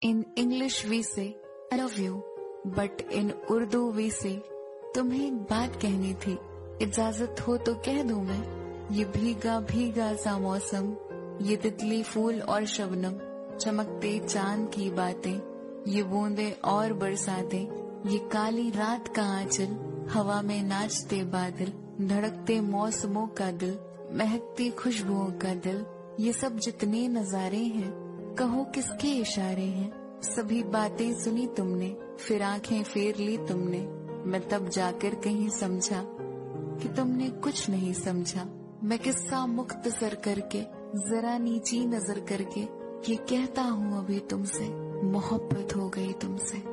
In English we say I love you, but in Urdu we say तुम्हें एक बात कहनी थी, इजाजत हो तो कह दूं मैं। ये भीगा भीगा सा मौसम, ये तितली फूल और शबनम, चमकते चांद की बातें, ये बूंदे और बरसातें, ये काली रात का आंचल, हवा में नाचते बादल, धड़कते मौसमों का दिल, महकती खुशबुओं का दिल, ये सब जितने नजारे हैं, कहो किसके इशारे हैं। सभी बातें सुनी तुमने, फिर आंखें फेर ली तुमने, मैं तब जाकर कहीं समझा कि तुमने कुछ नहीं समझा। मैं किस्सा मुख्तसर करके, जरा नीची नजर करके, ये कहता हूँ अभी तुमसे, मोहब्बत हो गई तुमसे।